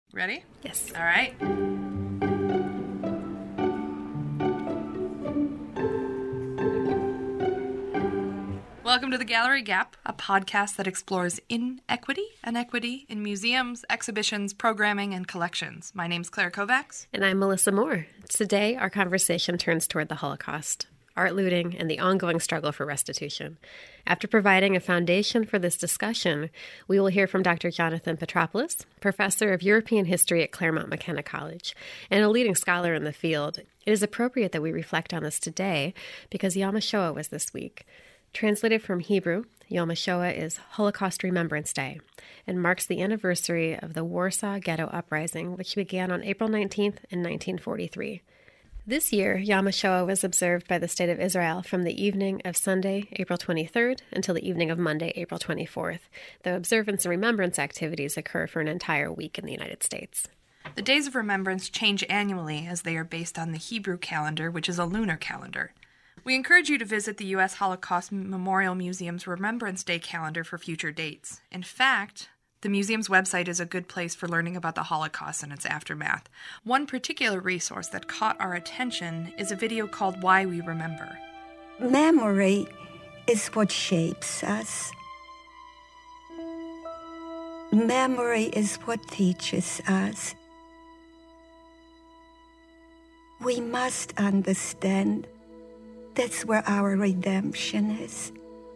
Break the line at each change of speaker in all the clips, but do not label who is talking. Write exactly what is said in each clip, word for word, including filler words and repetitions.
Ready?
Yes.
All right. Welcome to The Gallery Gap, a podcast that explores inequity and equity in museums, exhibitions, programming, and collections. My name's Claire Kovacs.
And I'm Melissa Moore. Today, our conversation turns toward the Holocaust, art looting, and the ongoing struggle for restitution. After providing a foundation for this discussion, we will hear from Doctor Jonathan Petropoulos, professor of European history at Claremont McKenna College, and a leading scholar in the field. It is appropriate that we reflect on this today because Yom HaShoah was this week. Translated from Hebrew, Yom HaShoah is Holocaust Remembrance Day and marks the anniversary of the Warsaw Ghetto Uprising, which began on April nineteenth in nineteen forty-three. This year, Yom HaShoah was observed by the State of Israel from the evening of Sunday, April twenty-third, until the evening of Monday, April twenty-fourth, though observance and remembrance activities occur for an entire week in the United States.
The days of remembrance change annually as they are based on the Hebrew calendar, which is a lunar calendar. We encourage you to visit the U S Holocaust Memorial Museum's Remembrance Day calendar for future dates. In fact, the museum's website is a good place for learning about the Holocaust and its aftermath. One particular resource that caught our attention is a video called Why We Remember.
Memory is what shapes us. Memory is what teaches us. We must understand that's where our redemption is.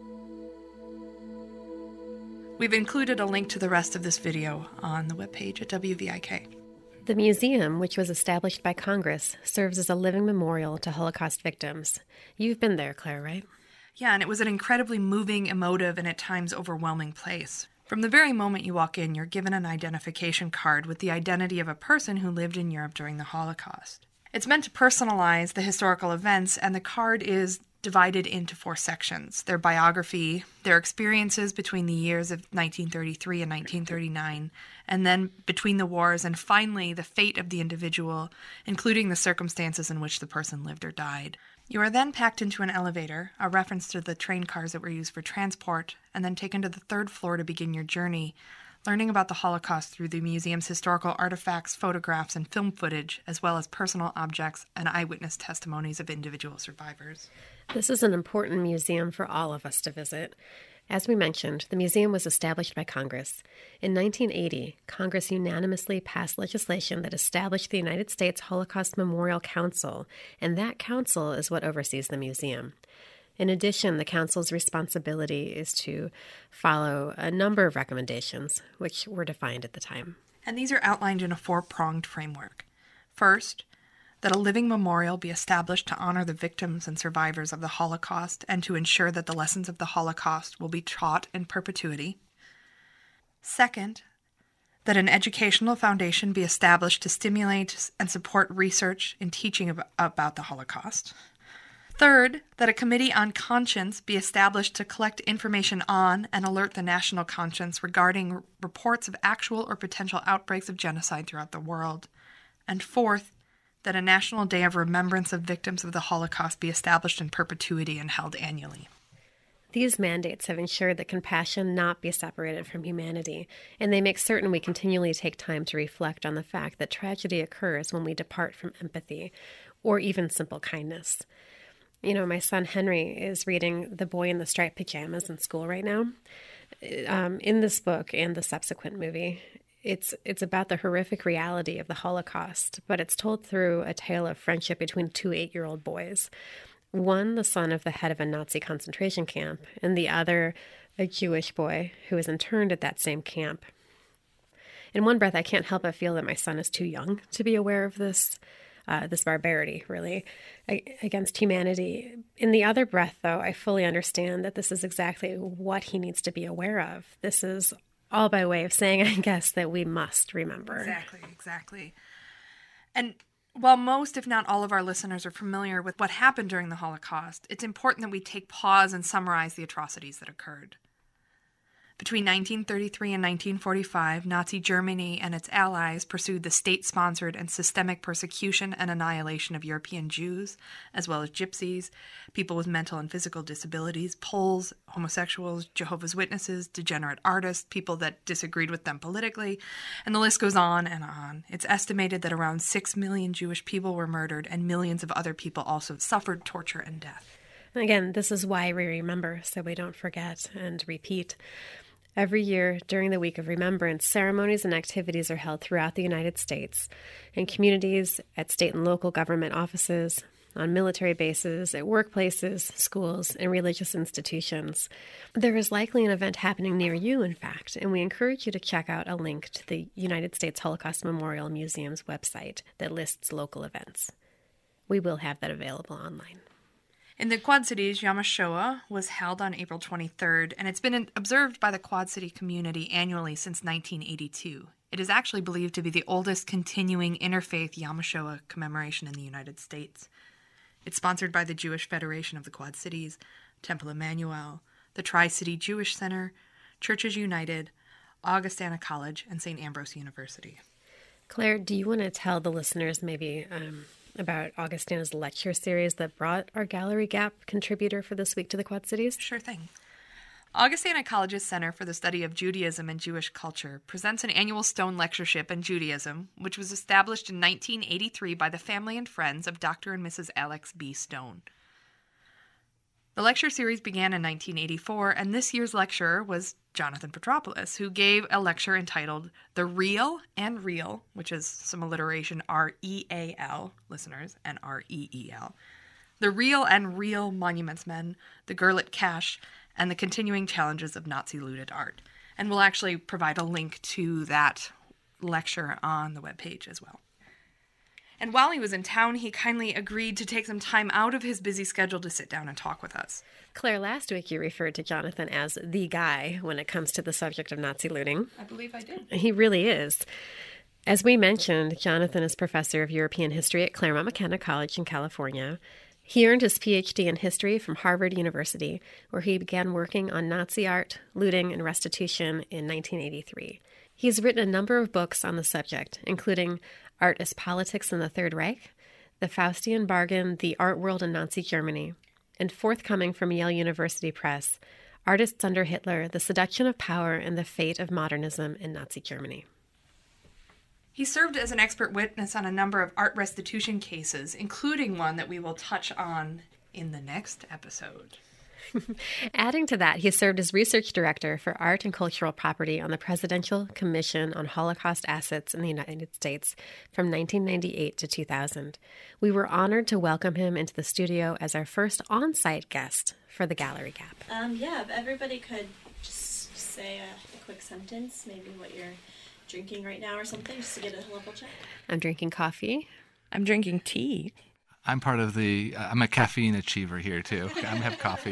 We've included a link to the rest of this video on the webpage at W V I K.
The museum, which was established by Congress, serves as a living memorial to Holocaust victims. You've been there, Claire, right?
Yeah, and it was an incredibly moving, emotive, and at times overwhelming place. From the very moment you walk in, you're given an identification card with the identity of a person who lived in Europe during the Holocaust. It's meant to personalize the historical events, and the card is divided into four sections: their biography, their experiences between the years of nineteen thirty-three and nineteen thirty-nine, and then between the wars, and finally the fate of the individual, including the circumstances in which the person lived or died. You are then packed into an elevator, a reference to the train cars that were used for transport, and then taken to the third floor to begin your journey, learning about the Holocaust through the museum's historical artifacts, photographs, and film footage, as well as personal objects and eyewitness testimonies of individual survivors.
This is an important museum for all of us to visit. As we mentioned, the museum was established by Congress. In nineteen eighty, Congress unanimously passed legislation that established the United States Holocaust Memorial Council, and that council is what oversees the museum. In addition, the Council's responsibility is to follow a number of recommendations, which were defined at the time.
And these are outlined in a four-pronged framework. First, that a living memorial be established to honor the victims and survivors of the Holocaust and to ensure that the lessons of the Holocaust will be taught in perpetuity. Second, that an educational foundation be established to stimulate and support research and teaching about the Holocaust. Third, that a committee on conscience be established to collect information on and alert the national conscience regarding reports of actual or potential outbreaks of genocide throughout the world. And fourth, that a national day of remembrance of victims of the Holocaust be established in perpetuity and held annually.
These mandates have ensured that compassion not be separated from humanity, and they make certain we continually take time to reflect on the fact that tragedy occurs when we depart from empathy or even simple kindness. You know, my son Henry is reading The Boy in the Striped Pajamas in school right now. Um, in this book and the subsequent movie, it's it's about the horrific reality of the Holocaust, but it's told through a tale of friendship between two eight-year-old boys. One, the son of the head of a Nazi concentration camp, and the other, a Jewish boy who was interned at that same camp. In one breath, I can't help but feel that my son is too young to be aware of this Uh, this barbarity, really, against humanity. In the other breath, though, I fully understand that this is exactly what he needs to be aware of. This is all by way of saying, I guess, that we must remember.
Exactly, exactly. And while most, if not all of our listeners are familiar with what happened during the Holocaust, it's important that we take pause and summarize the atrocities that occurred. Between nineteen thirty-three and nineteen forty-five, Nazi Germany and its allies pursued the state-sponsored and systemic persecution and annihilation of European Jews, as well as Gypsies, people with mental and physical disabilities, Poles, homosexuals, Jehovah's Witnesses, degenerate artists, people that disagreed with them politically, and the list goes on and on. It's estimated that around six million Jewish people were murdered, and millions of other people also suffered torture and death.
Again, this is why we remember, so we don't forget and repeat. Every year, during the Week of Remembrance, ceremonies and activities are held throughout the United States, in communities, at state and local government offices, on military bases, at workplaces, schools, and religious institutions. There is likely an event happening near you, in fact, and we encourage you to check out a link to the United States Holocaust Memorial Museum's website that lists local events. We will have that available online.
In the Quad Cities, Yom HaShoah was held on April twenty-third, and it's been observed by the Quad City community annually since nineteen eighty-two. It is actually believed to be the oldest continuing interfaith Yom HaShoah commemoration in the United States. It's sponsored by the Jewish Federation of the Quad Cities, Temple Emmanuel, the Tri-City Jewish Center, Churches United, Augustana College, and Saint Ambrose University.
Claire, do you want to tell the listeners maybe um, about Augustana's lecture series that brought our Gallery Gap contributor for this week to the Quad Cities?
Sure thing. Augustana College's Center for the Study of Judaism and Jewish Culture presents an annual Stone Lectureship in Judaism, which was established in nineteen eighty-three by the family and friends of Doctor and Missus Alex B. Stone. The lecture series began in nineteen eighty-four, and this year's lecturer was Jonathan Petropoulos, who gave a lecture entitled The Real and Real, which is some alliteration, R E A L, listeners, and R E E L. The Real and Real Monuments Men, the Gerlit Cache, and the Continuing Challenges of Nazi-Looted Art. And we'll actually provide a link to that lecture on the webpage as well. And while he was in town, he kindly agreed to take some time out of his busy schedule to sit down and talk with us.
Claire, last week you referred to Jonathan as the guy when it comes to the subject of Nazi looting.
I believe I did.
He really is. As we mentioned, Jonathan is professor of European history at Claremont McKenna College in California. He earned his P H D in history from Harvard University, where he began working on Nazi art, looting, and restitution in nineteen eighty-three. He's written a number of books on the subject, including Art as Politics in the Third Reich, The Faustian Bargain, The Art World in Nazi Germany, and forthcoming from Yale University Press, Artists Under Hitler, The Seduction of Power and the Fate of Modernism in Nazi Germany.
He served as an expert witness on a number of art restitution cases, including one that we will touch on in the next episode.
Adding to that, he served as research director for art and cultural property on the Presidential Commission on Holocaust Assets in the United States from nineteen ninety-eight to two thousand. We were honored to welcome him into the studio as our first on-site guest for the Gallery Gap.
Um, yeah, if everybody could just say a, a quick sentence, maybe what you're drinking right now or something, just to get a level check.
I'm drinking coffee.
I'm drinking tea.
I'm part of the, uh, I'm a caffeine achiever here too. I have coffee.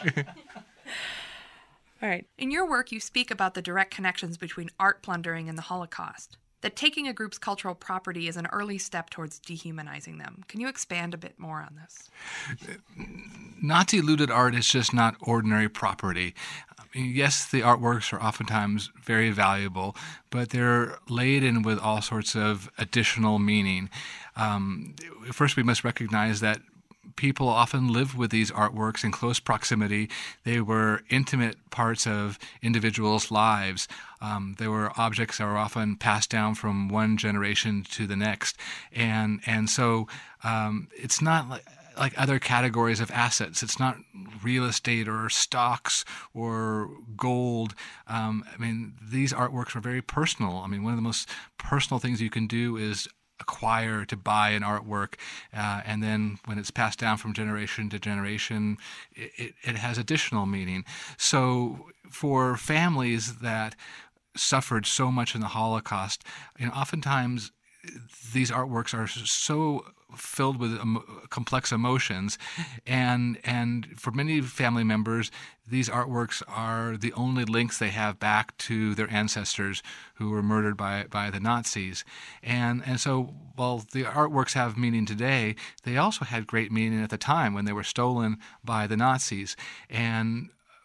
All right. In your work, you speak about the direct connections between art plundering and the Holocaust, that taking a group's cultural property is an early step towards dehumanizing them. Can you expand a bit more on this?
Nazi-looted art is just not ordinary property. I mean, yes, the artworks are oftentimes very valuable, but they're laden with all sorts of additional meaning. Um, first, we must recognize that people often live with these artworks in close proximity. They were intimate parts of individuals' lives. Um, they were objects that were often passed down from one generation to the next. And and so um, it's not like, like other categories of assets. It's not real estate or stocks or gold. Um, I mean, these artworks are very personal. I mean, one of the most personal things you can do is acquire, to buy an artwork, uh, and then when it's passed down from generation to generation, it, it, it has additional meaning. So for families that suffered so much in the Holocaust, you know, oftentimes these artworks are so filled with um, complex emotions, and and for many family members, these artworks are the only links they have back to their ancestors who were murdered by by the Nazis. And and so while the artworks have meaning today, they also had great meaning at the time when they were stolen by the Nazis. And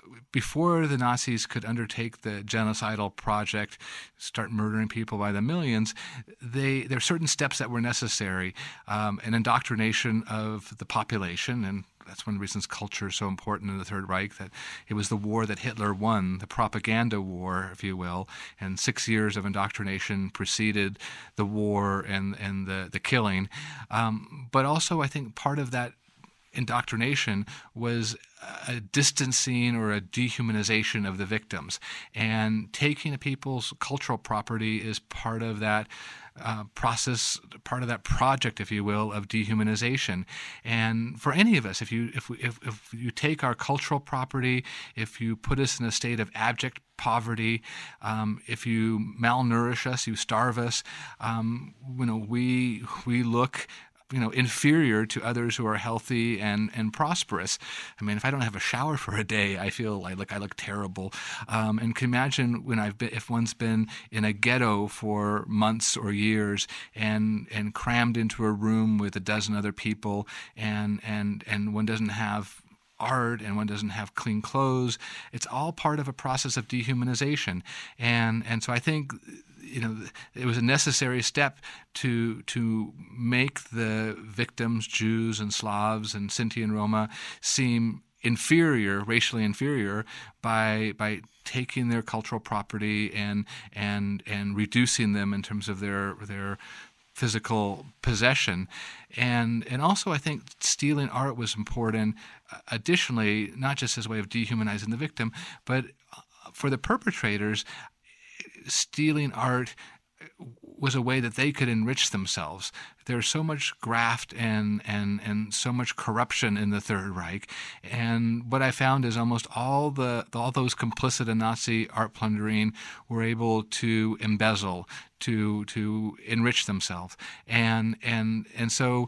before the Nazis could undertake the genocidal project, start murdering people by the millions, they there are certain steps that were necessary. Um, an indoctrination of the population, and that's one of the reasons culture is so important in the Third Reich, that it was the war that Hitler won, the propaganda war, if you will, and six years of indoctrination preceded the war and, and the, the killing. Um, but also, I think part of that indoctrination was a distancing or a dehumanization of the victims. And taking a people's cultural property is part of that uh, process, part of that project, if you will, of dehumanization. And for any of us, if you if we, if, if you take our cultural property, if you put us in a state of abject poverty, um, if you malnourish us, you starve us, um, you know, we we look you know, inferior to others who are healthy and, and prosperous. I mean, if I don't have a shower for a day, I feel like, like I look terrible. Um, and can imagine when I've been, if one's been in a ghetto for months or years and and crammed into a room with a dozen other people, and and and one doesn't have art and one doesn't have clean clothes. It's all part of a process of dehumanization. And and so I think, you know, it was a necessary step to to make the victims, Jews and Slavs and Sinti and Roma, seem inferior, racially inferior, by by taking their cultural property and and and reducing them in terms of their their physical possession. And and also I think stealing art was important, uh, additionally, not just as a way of dehumanizing the victim, but for the perpetrators, stealing art was a way that they could enrich themselves. There's so much graft and, and, and so much corruption in the Third Reich. And what I found is almost all the all those complicit in Nazi art plundering were able to embezzle, to to enrich themselves. And and and so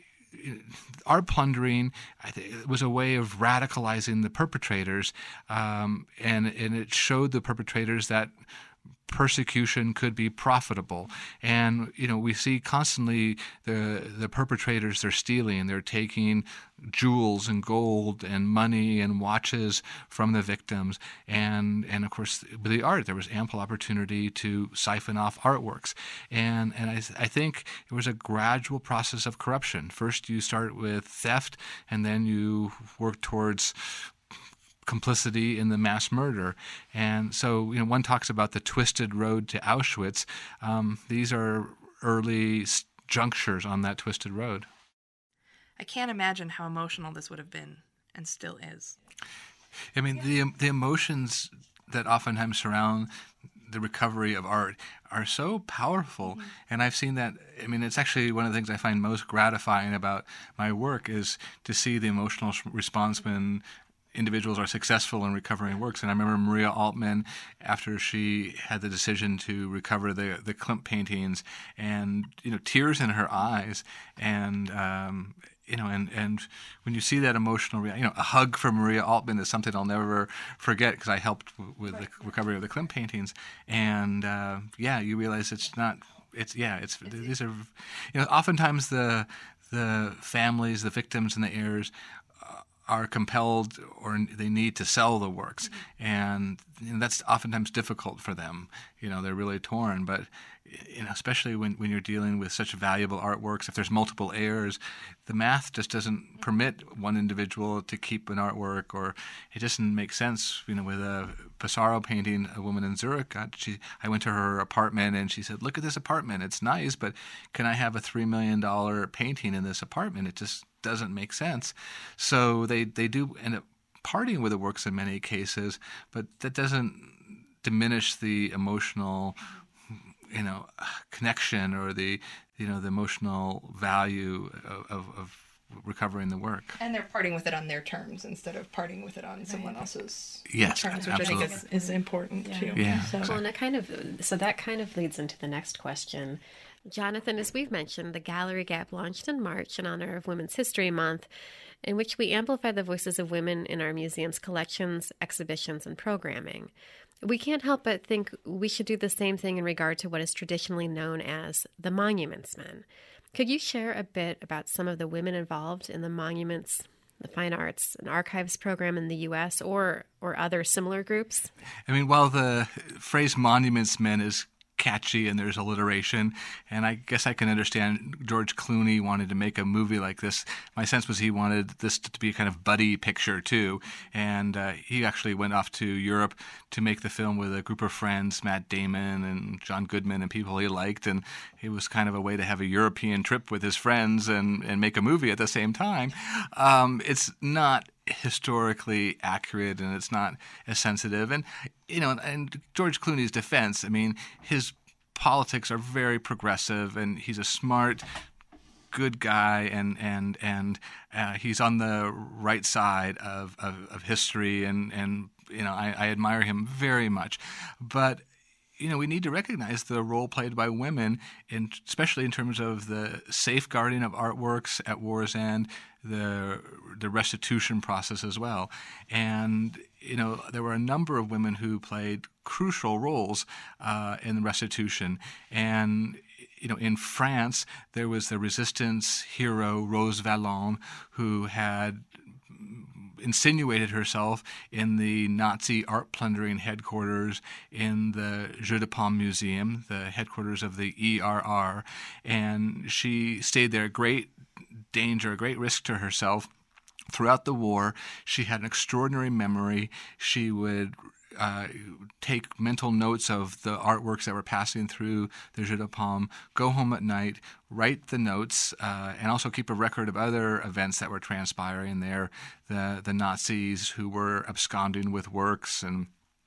art plundering, I think, was a way of radicalizing the perpetrators, um, and and it showed the perpetrators that persecution could be profitable. And, you know, we see constantly the the perpetrators, they're stealing, they're taking jewels and gold and money and watches from the victims. And, and of course, with the art, there was ample opportunity to siphon off artworks. And, and I, I think it was a gradual process of corruption. First, you start with theft, and then you work towards complicity in the mass murder. And so, you know, one talks about the twisted road to Auschwitz. Um, these are early junctures on that twisted road.
I can't imagine how emotional this would have been, and still is.
I mean, the the emotions that oftentimes surround the recovery of art are so powerful. Mm-hmm. And I've seen that, I mean, it's actually one of the things I find most gratifying about my work is to see the emotional response when individuals are successful in recovering works. And I remember Maria Altman, after she had the decision to recover the the Klimt paintings, and, you know, tears in her eyes, and um, you know, and, and when you see that emotional, you know, a hug from Maria Altman is something I'll never forget, because I helped w- with the recovery of the Klimt paintings. And uh, yeah, you realize it's not, it's yeah, it's these are, you know, oftentimes the the families, the victims, and the heirs are compelled, or they need to sell the works, mm-hmm. and you know, that's oftentimes difficult for them. You know, they're really torn. But you know, especially when, when you're dealing with such valuable artworks, if there's multiple heirs, the math just doesn't permit one individual to keep an artwork, or it doesn't make sense. You know, with a Pissarro painting, a woman in Zurich, God, she, I went to her apartment and she said, "Look at this apartment. It's nice, but can I have a three million dollars painting in this apartment?" It just doesn't make sense. So they, they do end up parting with the works in many cases, but that doesn't diminish the emotional, you know, connection, or the, you know, the emotional value of, of, of recovering the work.
And they're parting with it on their terms instead of parting with it on right. someone else's
yes,
terms, which
absolutely.
I think is, is important
yeah.
too.
Yeah.
So. Well, and it kind of, so that kind of leads into the next question. Jonathan, as we've mentioned, the Gallery Gap launched in March in honor of Women's History Month, in which we amplify the voices of women in our museum's collections, exhibitions, and programming. We can't help but think we should do the same thing in regard to what is traditionally known as the Monuments Men. Could you share a bit about some of the women involved in the Monuments the Fine Arts and Archives program in the U S or or other similar groups?
I mean, while the phrase monuments men is catchy and there's alliteration, and I guess I can understand George Clooney wanted to make a movie like this. My sense was he wanted this to be a kind of buddy picture too, and uh, he actually went off to Europe to make the film with a group of friends, Matt Damon and John Goodman and people he liked, and it was kind of a way to have a European trip with his friends and, and make a movie at the same time. Um, it's not historically accurate and it's not as sensitive. And, you know, and George Clooney's defense, I mean, his politics are very progressive and he's a smart, good guy and and and uh, he's on the right side of, of, of history and, and you know, I, I admire him very much. But you know, we need to recognize the role played by women, in, especially in terms of the safeguarding of artworks at war's end, the the restitution process as well. And, you know, there were a number of women who played crucial roles uh, in the restitution. And, you know, in France, there was the resistance hero Rose Valland, who had insinuated herself in the Nazi art plundering headquarters in the Jeu de Paume Museum, the headquarters of the E R R, and she stayed there at great danger, great risk to herself throughout the war. She had an extraordinary memory. She would Uh, take mental notes of the artworks that were passing through the Jeu de Paume, go home at night, write the notes, uh, and also keep a record of other events that were transpiring there, the the Nazis who were absconding with works and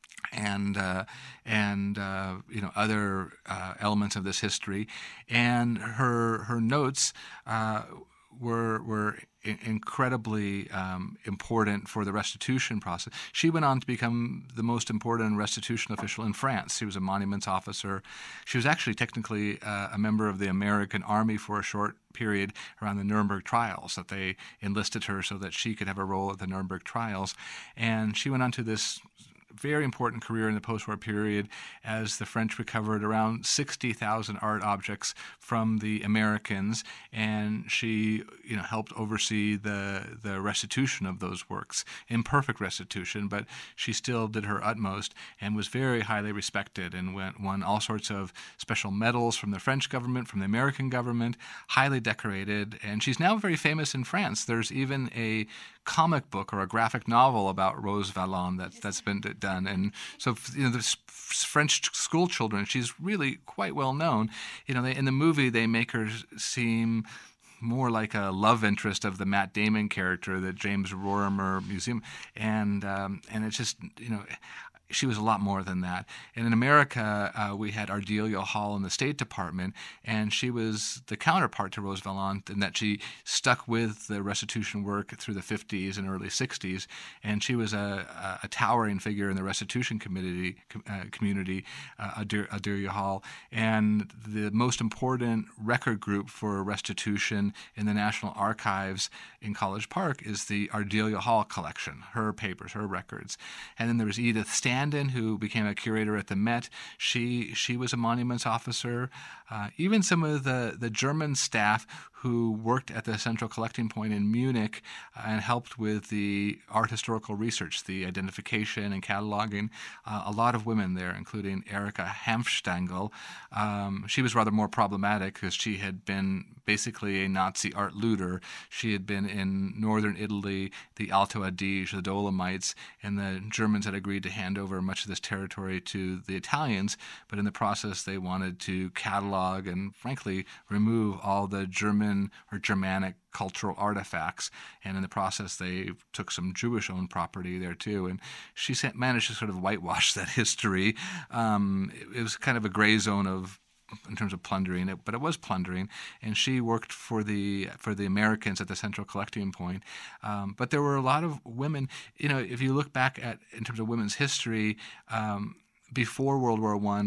and uh, and uh, you know other uh, elements of this history, and her her notes uh, were were incredibly um, important for the restitution process. She went on to become the most important restitution official in France. She was a monuments officer. She was actually technically uh, a member of the American Army for a short period around the Nuremberg trials, that they enlisted her so that she could have a role at the Nuremberg trials. And she went on to this very important career in the post-war period as the French recovered around sixty thousand art objects from the Americans, and she, you know, helped oversee the the restitution of those works. Imperfect restitution, but she still did her utmost and was very highly respected and went, won all sorts of special medals from the French government, from the American government, highly decorated, and she's now very famous in France. There's even a comic book or a graphic novel about Rose Valland that's that's been done, and so you know the French school children, she's really quite well known. You know, they, in the movie they make her seem more like a love interest of the Matt Damon character, the James Rorimer Museum, and um, and it's just, you know, she was a lot more than that. And in America, uh, we had Ardelia Hall in the State Department, and she was the counterpart to Rose Valland in that she stuck with the restitution work through the fifties and early sixties, and she was a, a, a towering figure in the restitution community, uh, community uh, Ardelia Hall. And the most important record group for restitution in the National Archives in College Park is the Ardelia Hall collection, her papers, her records. And then there was Edith Stanton, who became a curator at the Met. She she was a monuments officer. Uh, even some of the, the German staff who worked at the Central Collecting Point in Munich uh, and helped with the art historical research, the identification and cataloging. Uh, a lot of women there, including Erika Hanfstaengl. Um, she was rather more problematic because she had been basically a Nazi art looter. She had been in northern Italy, the Alto Adige, the Dolomites, and the Germans had agreed to hand over much of this territory to the Italians, but in the process they wanted to catalog and, frankly, remove all the German or Germanic cultural artifacts, and in the process they took some Jewish-owned property there too, and she managed to sort of whitewash that history. Um, it, it was kind of a gray zone of in terms of plundering it, but it was plundering, and she worked for the for the Americans at the Central Collecting Point. Um, but there were a lot of women. You know, if you look back at in terms of women's history, um, before World War One,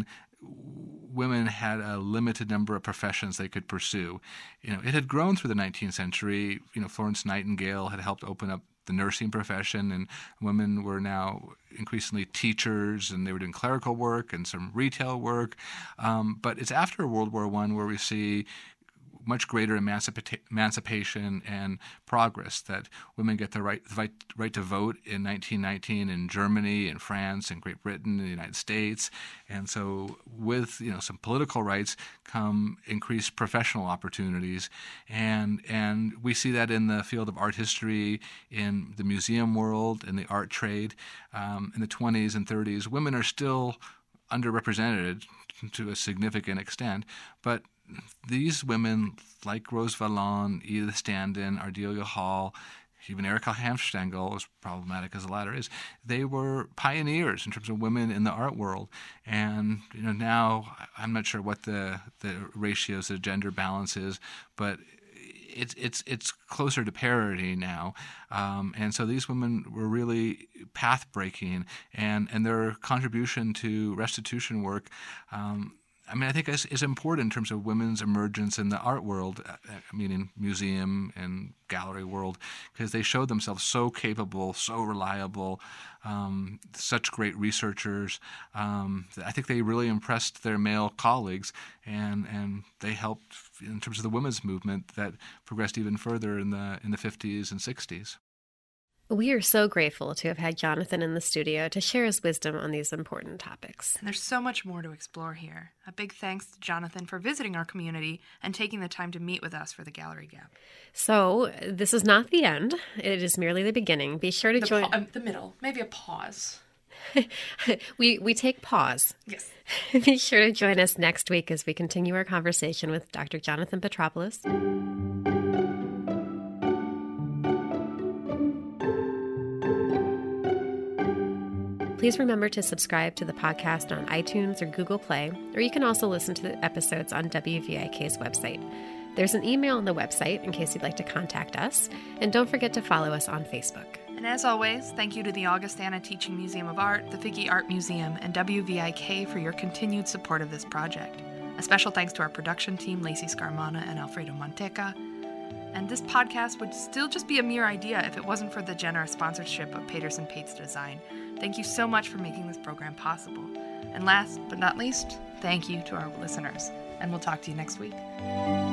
women had a limited number of professions they could pursue. You know, it had grown through the nineteenth century. You know, Florence Nightingale had helped open up the nursing profession, and women were now increasingly teachers, and they were doing clerical work and some retail work. Um, but it's after World War One where we see much greater emancipa- emancipation and progress, that women get the right, the right right to vote in nineteen nineteen in Germany, in France, in Great Britain, in the United States. And so with, you know, some political rights come increased professional opportunities. And and we see that in the field of art history, in the museum world, in the art trade. Um, in the twenties and thirties, women are still underrepresented to a significant extent, but these women, like Rose Valland, Edith Standen, Ardelia Hall, even Erika Hanfstengel, as problematic as the latter is, they were pioneers in terms of women in the art world. And you know, now I'm not sure what the the ratios, the gender balance is, but it's it's it's closer to parity now. Um, and so these women were really path-breaking, and, and their contribution to restitution work, um, I mean, I think is, is important in terms of women's emergence in the art world, I mean, in museum and gallery world, because they showed themselves so capable, so reliable, um, such great researchers. Um, I think they really impressed their male colleagues, and, and they helped in terms of the women's movement that progressed even further in the in the fifties and sixties.
We are so grateful to have had Jonathan in the studio to share his wisdom on these important topics.
And there's so much more to explore here. A big thanks to Jonathan for visiting our community and taking the time to meet with us for the Gallery Gap.
So this is not the end. It is merely the beginning. Be sure to
the
join...
Pa- um, the middle. Maybe a pause.
we we take pause.
Yes.
Be sure to join us next week as we continue our conversation with Doctor Jonathan Petropoulos. Please remember to subscribe to the podcast on iTunes or Google Play, or you can also listen to the episodes on W V I K's website. There's an email on the website in case you'd like to contact us, and don't forget to follow us on Facebook.
And as always, thank you to the Augustana Teaching Museum of Art, the Figge Art Museum, and W V I K for your continued support of this project. A special thanks to our production team, Lacey Scarmana and Alfredo Monteca. And this podcast would still just be a mere idea if it wasn't for the generous sponsorship of Paterson Pates Design. Thank you so much for making this program possible. And last but not least, thank you to our listeners. And we'll talk to you next week.